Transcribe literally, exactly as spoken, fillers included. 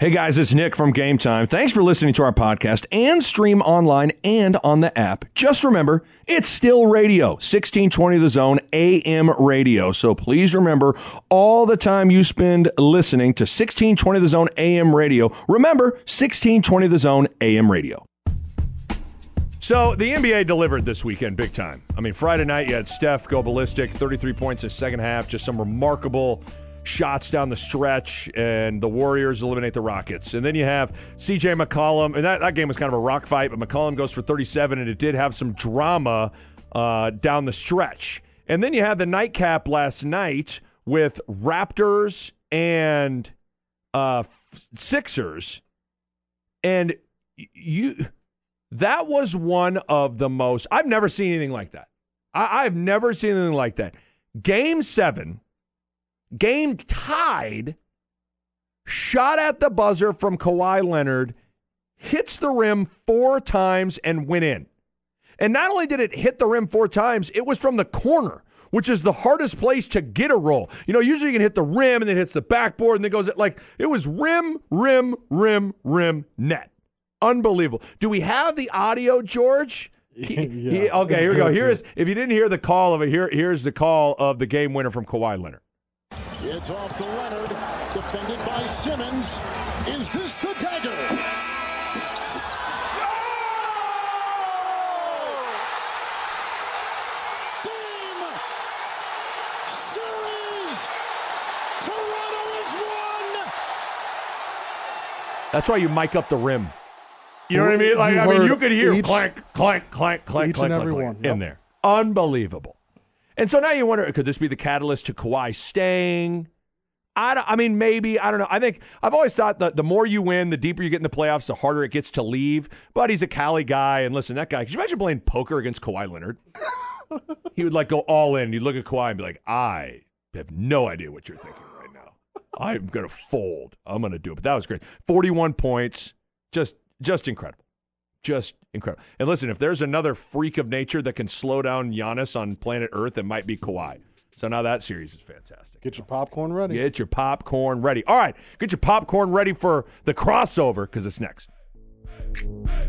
Hey guys, it's Nick from Game Time. Thanks for listening to our podcast and stream online and on the app. Just remember, it's still radio, sixteen twenty The Zone A M radio. So please remember, all the time you spend listening to sixteen twenty The Zone A M radio, remember sixteen twenty The Zone A M radio. So the N B A delivered this weekend big time. I mean, Friday night you had Steph go ballistic, thirty-three points in the second half, just some remarkable shots down the stretch, and the Warriors eliminate the Rockets. And then you have C J McCollum, and that, that game was kind of a rock fight, but McCollum goes for thirty-seven, and it did have some drama uh, down the stretch. And then you had the nightcap last night with Raptors and uh, Sixers, and you that was one of the most, I've never seen anything like that. I, I've never seen anything like that. Game seven, game tied, shot at the buzzer from Kawhi Leonard, hits the rim four times and went in. And not only did it hit the rim four times, it was from the corner, which is the hardest place to get a roll. You know, usually you can hit the rim and then hits the backboard and then goes like, it was rim, rim, rim, rim, net. Unbelievable. Do we have the audio, George? He, yeah, he, okay, here we go. Here is, if you didn't hear the call of it, here, here's the call of the game winner from Kawhi Leonard. It's off to Leonard, defended by Simmons. Is this the dagger? Game! Series! Toronto is won! That's why you mic up the rim. You know what I mean? Like, I mean, you could hear each, clank, clank, clank, clank, each clank, and clank, every clank one. Yep. in there. Unbelievable. And so now you wonder, could this be the catalyst to Kawhi staying? I, don't, I mean, maybe. I don't know. I think I've always thought that the more you win, the deeper you get in the playoffs, the harder it gets to leave. But he's a Cali guy. And listen, that guy, could you imagine playing poker against Kawhi Leonard? He would like go all in. You'd look at Kawhi and be like, I have no idea what you're thinking right now. I'm going to fold. I'm going to do it. But that was great. forty-one points. Just, just incredible. Just incredible. And listen, if there's another freak of nature that can slow down Giannis on planet Earth, it might be Kawhi. So now that series is fantastic. Get your popcorn ready. Get your popcorn ready. All right, get your popcorn ready for the crossover because it's next.